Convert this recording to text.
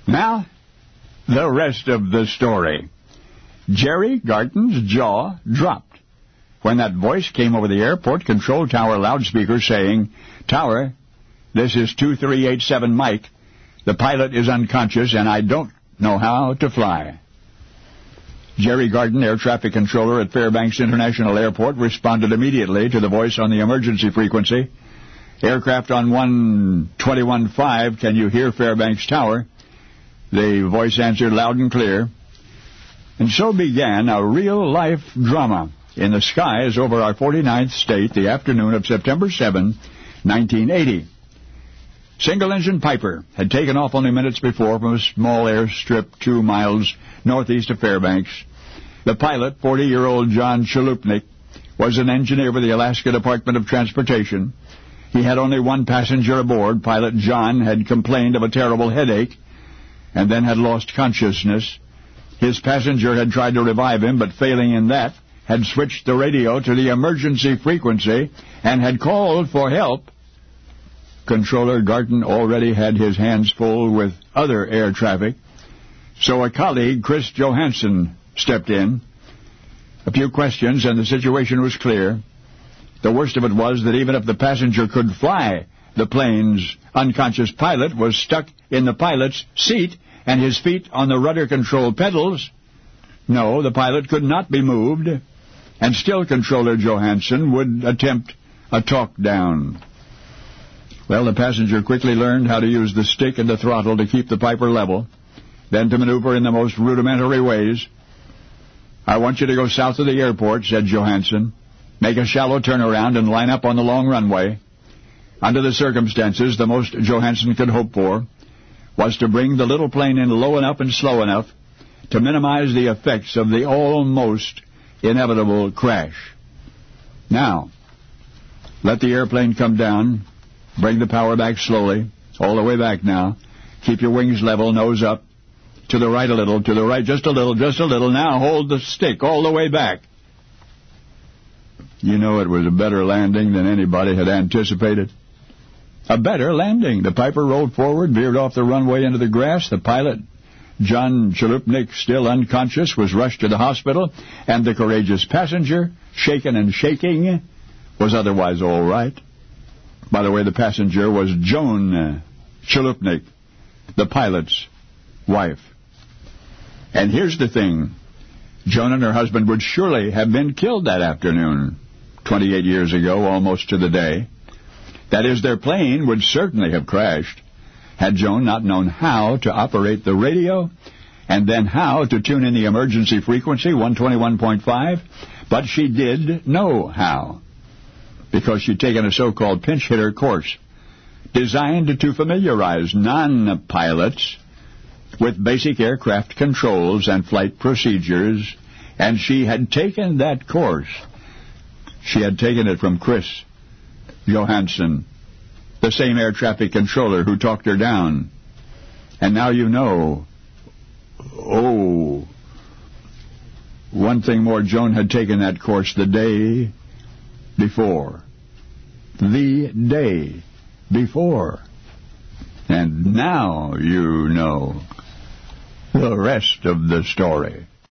Now, the rest of the story. Jerry Garton's jaw dropped when that voice came over the airport control tower loudspeaker saying, "Tower, this is 2387 Mike. The pilot is unconscious and I don't know how to fly." Jerry Garton, air traffic controller at Fairbanks International Airport, responded immediately to the voice on the emergency frequency. "Aircraft on 1215, can you hear Fairbanks Tower?" The voice answered loud and clear. And so began a real-life drama in the skies over our 49th state the afternoon of September 7, 1980. Single-engine Piper had taken off only minutes before from a small airstrip 2 miles northeast of Fairbanks. The pilot, 40-year-old John Chalupnik, was an engineer with the Alaska Department of Transportation. He had only one passenger aboard. Pilot John had complained of a terrible headache and then had lost consciousness. His passenger had tried to revive him, but failing in that, had switched the radio to the emergency frequency and had called for help. Controller Garton already had his hands full with other air traffic, so a colleague, Chris Johansson, stepped in. A few questions and the situation was clear. The worst of it was that even if the passenger could fly, the plane's unconscious pilot was stuck in the pilot's seat and his feet on the rudder control pedals. No, the pilot could not be moved, and still Controller Johansson would attempt a talk down. Well, the passenger quickly learned how to use the stick and the throttle to keep the Piper level, then to maneuver in the most rudimentary ways. "I want you to go south of the airport," said Johansson. "Make a shallow turnaround and line up on the long runway." Under the circumstances, the most Johansson could hope for was to bring the little plane in low enough and slow enough to minimize the effects of the almost inevitable crash. Now, let the airplane come down. Bring the power back slowly, all the way back now. Keep your wings level, nose up. To the right a little, to the right just a little, just a little. Now hold the stick all the way back. You know, it was a better landing than anybody had anticipated. A better landing. The Piper rolled forward, veered off the runway into the grass. The pilot, John Chalupnik, still unconscious, was rushed to the hospital, and the courageous passenger, shaken and shaking, was otherwise all right. By the way, the passenger was Joan Chalupnik, the pilot's wife. And here's the thing. Joan and her husband would surely have been killed that afternoon, 28 years ago, almost to the day. That is, their plane would certainly have crashed had Joan not known how to operate the radio and then how to tune in the emergency frequency, 121.5, but she did know how, because she'd taken a so-called pinch hitter course designed to familiarize non-pilots with basic aircraft controls and flight procedures, and she had taken that course. She had taken it from Chris Johansson, the same air traffic controller who talked her down. And now you know. Oh, one thing more, Joan had taken that course the day before. The day before. And now you know the rest of the story.